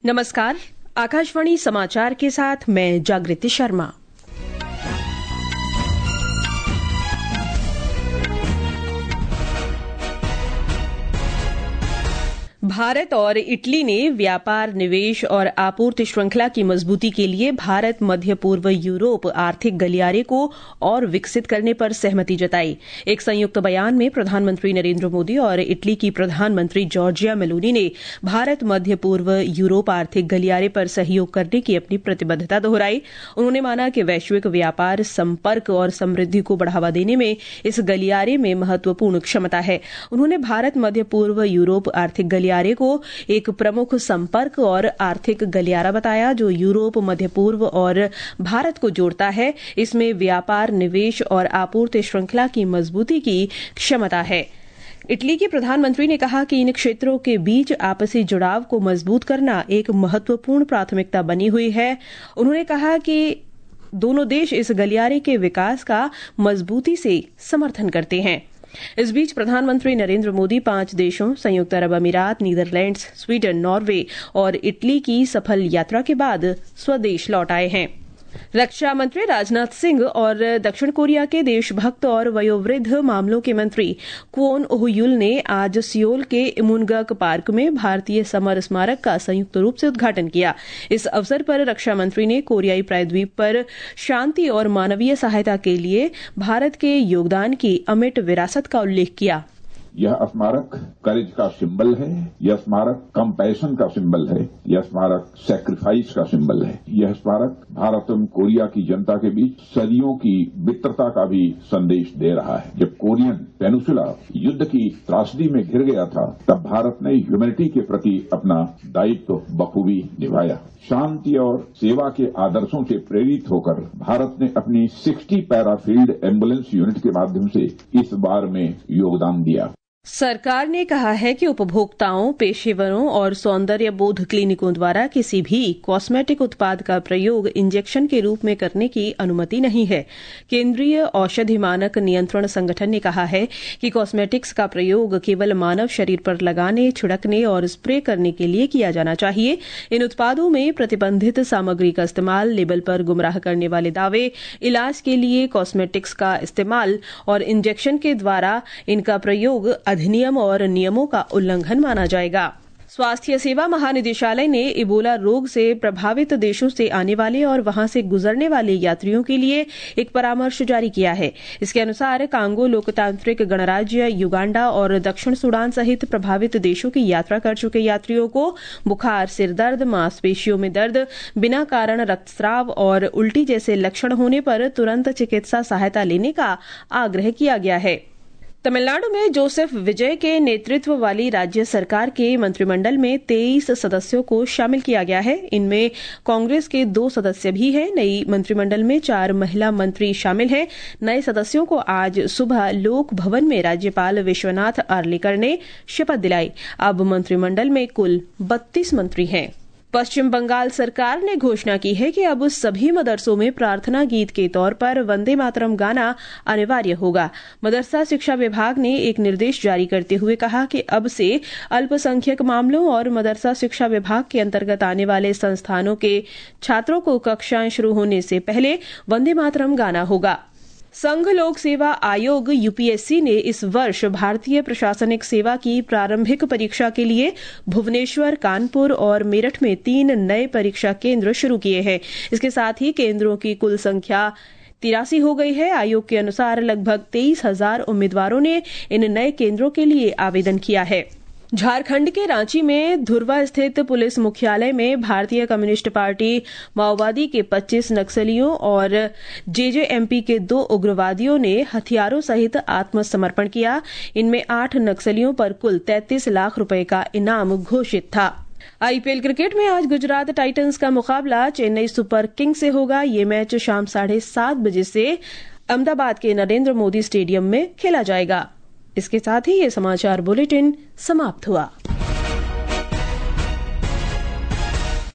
नमस्कार, आकाशवाणी समाचार के साथ मैं जागृति शर्मा। भारत और इटली ने व्यापार, निवेश और आपूर्ति श्रृंखला की मजबूती के लिए भारत मध्य पूर्व यूरोप आर्थिक गलियारे को और विकसित करने पर सहमति जताई। एक संयुक्त बयान में प्रधानमंत्री नरेंद्र मोदी और इटली की प्रधानमंत्री जॉर्जिया मेलोनी ने भारत मध्य पूर्व यूरोप आर्थिक गलियारे पर सहयोग करने की अपनी प्रतिबद्धता दोहराई। उन्होंने माना कि वैश्विक व्यापार, संपर्क और समृद्धि को बढ़ावा देने में इस गलियारे में महत्वपूर्ण क्षमता है। उन्होंने भारत मध्य पूर्व यूरोप आर्थिक गलियारे को एक प्रमुख संपर्क और आर्थिक गलियारा बताया जो यूरोप, मध्य पूर्व और भारत को जोड़ता है। इसमें व्यापार, निवेश और आपूर्ति श्रृंखला की मजबूती की क्षमता है। इटली के प्रधानमंत्री ने कहा कि इन क्षेत्रों के बीच आपसी जुड़ाव को मजबूत करना एक महत्वपूर्ण प्राथमिकता बनी हुई है। उन्होंने कहा कि दोनों देश इस गलियारे के विकास का मजबूती से समर्थन करते हैं। इस बीच प्रधानमंत्री नरेंद्र मोदी 5 देशों संयुक्त अरब अमीरात, नीदरलैंड्स, स्वीडन, नॉर्वे और इटली की सफल यात्रा के बाद स्वदेश लौट आए हैं। रक्षा मंत्री राजनाथ सिंह और दक्षिण कोरिया के देशभक्त और वयोवृद्ध मामलों के मंत्री क्वोन ओह-युल ने आज सियोल के इमुनगक पार्क में भारतीय समर स्मारक का संयुक्त रूप से उद्घाटन किया। इस अवसर पर रक्षा मंत्री ने कोरियाई प्रायद्वीप पर शांति और मानवीय सहायता के लिए भारत के योगदान की अमिट विरासत का उल्लेख किया। यह स्मारक करेज का सिंबल है, यह स्मारक कंपैशन का सिंबल है, यह स्मारक सैक्रिफाइस का सिंबल है। यह स्मारक भारत एवं कोरिया की जनता के बीच सदियों की मित्रता का भी संदेश दे रहा है। जब कोरियन पेनिसुला युद्ध की त्रासदी में घिर गया था, तब भारत ने ह्यूमैनिटी के प्रति अपना दायित्व बखूबी निभाया। शांति और सेवा के आदर्शों से प्रेरित होकर भारत ने अपनी 60 पैराफील्ड एम्बुलेंस यूनिट के माध्यम से इस बार में योगदान दिया। सरकार ने कहा है कि उपभोक्ताओं, पेशेवरों और सौंदर्य बोध क्लिनिकों द्वारा किसी भी कॉस्मेटिक उत्पाद का प्रयोग इंजेक्शन के रूप में करने की अनुमति नहीं है। केंद्रीय औषधि मानक नियंत्रण संगठन ने कहा है कि कॉस्मेटिक्स का प्रयोग केवल मानव शरीर पर लगाने, छिड़कने और स्प्रे करने के लिए किया जाना चाहिए। इन उत्पादों में प्रतिबंधित सामग्री का इस्तेमाल, लेबल पर गुमराह करने वाले दावे, इलाज के लिए कॉस्मेटिक्स का इस्तेमाल और इंजेक्शन के द्वारा इनका प्रयोग अधिनियम और नियमों का उल्लंघन माना जाएगा। स्वास्थ्य सेवा महानिदेशालय ने इबोला रोग से प्रभावित देशों से आने वाले और वहां से गुजरने वाले यात्रियों के लिए एक परामर्श जारी किया है। इसके अनुसार कांगो लोकतांत्रिक गणराज्य, युगांडा और दक्षिण सूडान सहित प्रभावित देशों की यात्रा कर चुके यात्रियों को बुखार, सिरदर्द, मांसपेशियों में दर्द, बिना कारण रक्तस्राव और उल्टी जैसे लक्षण होने पर तुरंत चिकित्सा सहायता लेने का आग्रह किया गया है। तमिलनाडु में जोसेफ विजय के नेतृत्व वाली राज्य सरकार के मंत्रिमंडल में 23 सदस्यों को शामिल किया गया है। इनमें कांग्रेस के 2 सदस्य भी हैं। नई मंत्रिमंडल में 4 महिला मंत्री शामिल हैं। नए सदस्यों को आज सुबह लोक भवन में राज्यपाल विश्वनाथ आर्लेकर ने शपथ दिलाई। अब मंत्रिमंडल में कुल 32 मंत्री हैं। पश्चिम बंगाल सरकार ने घोषणा की है कि अब सभी मदरसों में प्रार्थना गीत के तौर पर वंदे मातरम गाना अनिवार्य होगा। मदरसा शिक्षा विभाग ने एक निर्देश जारी करते हुए कहा कि अब से अल्पसंख्यक मामलों और मदरसा शिक्षा विभाग के अंतर्गत आने वाले संस्थानों के छात्रों को कक्षाएं शुरू होने से पहले वंदे मातरम गाना होगा। संघ लोक सेवा आयोग यूपीएससी ने इस वर्ष भारतीय प्रशासनिक सेवा की प्रारंभिक परीक्षा के लिए भुवनेश्वर, कानपुर और मेरठ में 3 नए परीक्षा केंद्र शुरू किए हैं। इसके साथ ही केंद्रों की कुल संख्या 83 हो गई है। आयोग के अनुसार लगभग 23,000 उम्मीदवारों ने इन नए केंद्रों के लिए आवेदन किया है। झारखंड के रांची में धुर्वा स्थित पुलिस मुख्यालय में भारतीय कम्युनिस्ट पार्टी, माओवादी के 25 नक्सलियों और जेजेएमपी के 2 उग्रवादियों ने हथियारों सहित आत्मसमर्पण किया। इनमें 8 नक्सलियों पर कुल 33 लाख रुपए का इनाम घोषित था। आईपीएल क्रिकेट में आज गुजरात टाइटंस का मुकाबला चेन्नई सुपर किंग्स से होगा। ये मैच शाम 7:30 बजे से अहमदाबाद के नरेंद्र मोदी स्टेडियम में खेला जाएगा। इसके साथ ही ये समाचार बुलेटिन समाप्त हुआ।